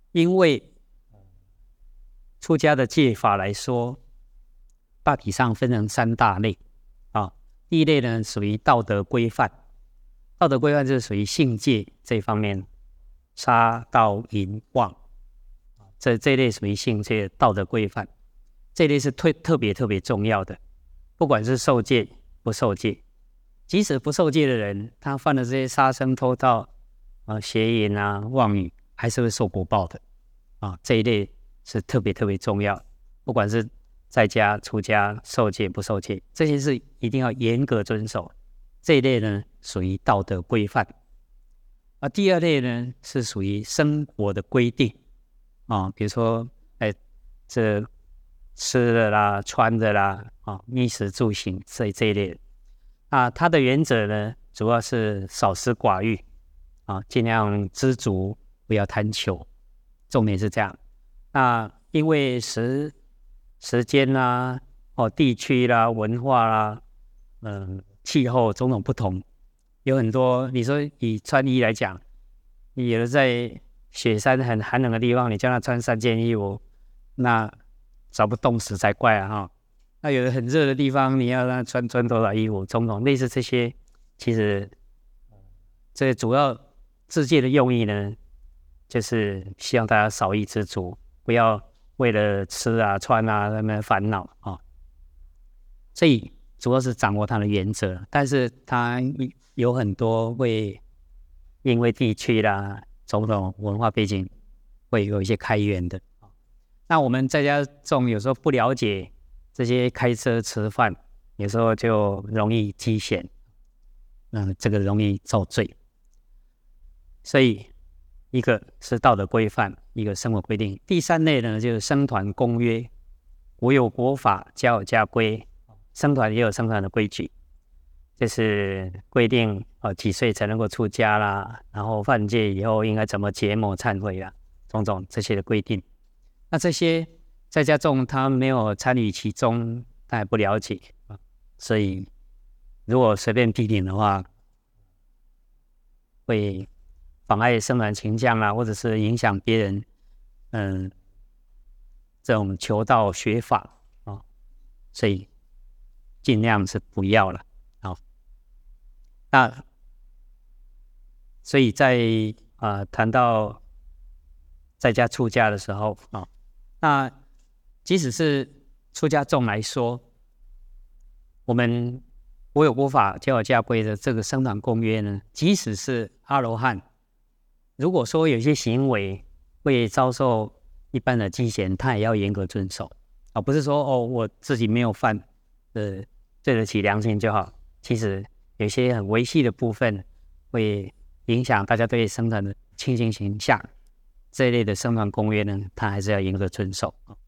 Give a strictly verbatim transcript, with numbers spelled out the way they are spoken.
因为出家的戒法来说，大体上分成三大类啊。第一类呢，属于道德规范，道德规范就是属于性戒这方面，杀盗淫妄，这这一类属于性戒道德规范，这一类是特特别特别重要的，不管是受戒不受戒，即使不受戒的人，他犯了这些杀生、偷盗、啊邪淫啊、妄语，还是会受果报的啊。这一类是特别特别重要，不管是在家、出家、受戒不受戒，这些是一定要严格遵守。这一类呢，属于道德规范。啊，第二类呢，是属于生活的规定啊，比如说，哎，这吃的啦、穿的啦，啊，衣食住行这这一类的。啊，它的原则呢，主要是少思寡欲啊，尽量知足，不要贪求，重点是这样。那因为时时间啦、哦地区啦、文化啦、嗯、气候种种不同，有很多。你说以穿衣来讲，你有的在雪山很寒冷的地方，你叫他穿三件衣服，那早不冻死才怪啊！哈，那有的很热的地方，你要让他穿穿多少衣服，种种类似这些，其实这主要自戒的用意呢，就是希望大家少欲知足，不要为了吃啊穿啊那么烦恼啊。所以主要是掌握它的原则，但是它有很多会因为地区啦、种种文化背景会有一些开源的。那我们在家中有时候不了解这些开车吃饭，有时候就容易积嫌，嗯，这个容易受罪。所以一个是道德规范，一个生活规定。第三类呢，就是僧团公约，国有国法，家有家规，僧团也有僧团的规矩，就是规定呃几岁才能够出家啦，然后犯戒以后应该怎么结魔忏悔啦，种种这些的规定。那这些在家众他没有参与其中，他也不了解，所以如果随便批评的话，会妨碍僧团形象啦，或者是影响别人，嗯，这种求道学法啊、哦，所以尽量是不要了啊、哦。那所以在啊、呃、谈到在家出家的时候啊、哦，那即使是出家众来说，我们国有国法，家有家规的这个僧团公约呢，即使是阿罗汉，如果说有些行为会遭受一般的积嫌，他也要严格遵守啊，不是说哦我自己没有犯，呃对得起良心就好。其实有些很微细的部分会影响大家对僧团的清净形象，这一类的僧团公约呢，他还是要严格遵守。